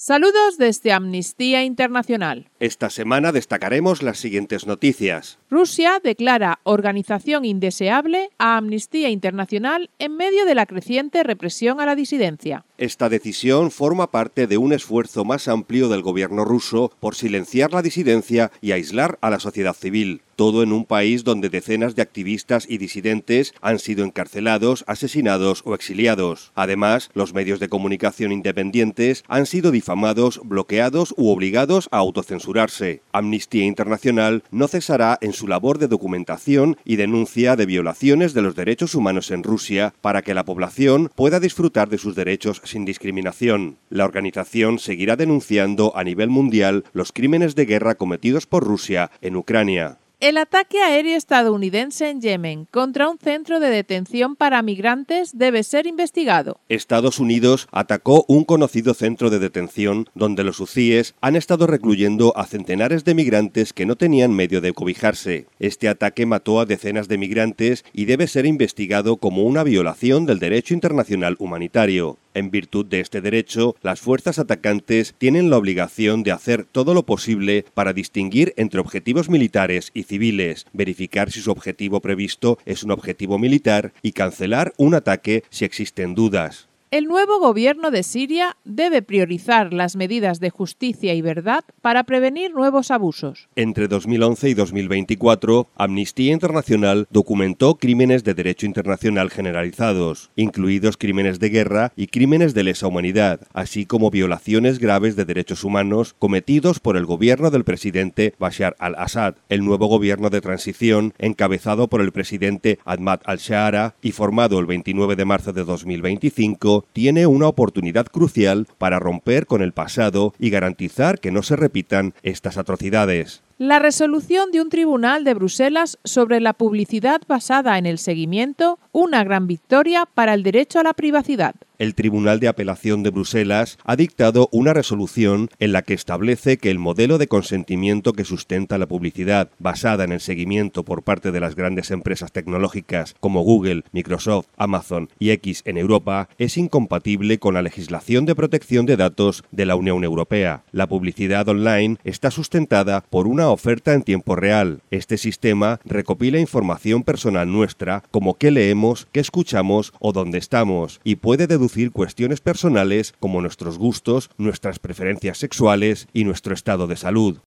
Saludos desde Amnistía Internacional. Esta semana destacaremos las siguientes noticias. Rusia declara organización indeseable a Amnistía Internacional en medio de la creciente represión a la disidencia. Esta decisión forma parte de un esfuerzo más amplio del gobierno ruso por silenciar la disidencia y aislar a la sociedad civil. Todo en un país donde decenas de activistas y disidentes han sido encarcelados, asesinados o exiliados. Además, los medios de comunicación independientes han sido difamados, bloqueados u obligados a autocensurarse. Amnistía Internacional no cesará en su labor de documentación y denuncia de violaciones de los derechos humanos en Rusia para que la población pueda disfrutar de sus derechos sin discriminación. La organización seguirá denunciando a nivel mundial los crímenes de guerra cometidos por Rusia en Ucrania. El ataque aéreo estadounidense en Yemen contra un centro de detención para migrantes debe ser investigado. Estados Unidos atacó un conocido centro de detención donde los huthíes han estado recluyendo a centenares de migrantes que no tenían medio de cobijarse. Este ataque mató a decenas de migrantes y debe ser investigado como una violación del derecho internacional humanitario. En virtud de este derecho, las fuerzas atacantes tienen la obligación de hacer todo lo posible para distinguir entre objetivos militares y civiles, verificar si su objetivo previsto es un objetivo militar y cancelar un ataque si existen dudas. El nuevo gobierno de Siria debe priorizar las medidas de justicia y verdad para prevenir nuevos abusos. Entre 2011 y 2024, Amnistía Internacional documentó crímenes de derecho internacional generalizados, incluidos crímenes de guerra y crímenes de lesa humanidad, así como violaciones graves de derechos humanos cometidos por el gobierno del presidente Bashar al-Assad. El nuevo gobierno de transición, encabezado por el presidente Ahmad al-Shaara y formado el 29 de marzo de 2025, tiene una oportunidad crucial para romper con el pasado y garantizar que no se repitan estas atrocidades. La resolución de un tribunal de Bruselas sobre la publicidad basada en el seguimiento, una gran victoria para el derecho a la privacidad. El Tribunal de Apelación de Bruselas ha dictado una resolución en la que establece que el modelo de consentimiento que sustenta la publicidad basada en el seguimiento por parte de las grandes empresas tecnológicas como Google, Microsoft, Amazon y X en Europa es incompatible con la legislación de protección de datos de la Unión Europea. La publicidad online está sustentada por una oferta en tiempo real. Este sistema recopila información personal nuestra, como qué leemos, qué escuchamos o dónde estamos, y puede deducir cuestiones personales como nuestros gustos, nuestras preferencias sexuales y nuestro estado de salud.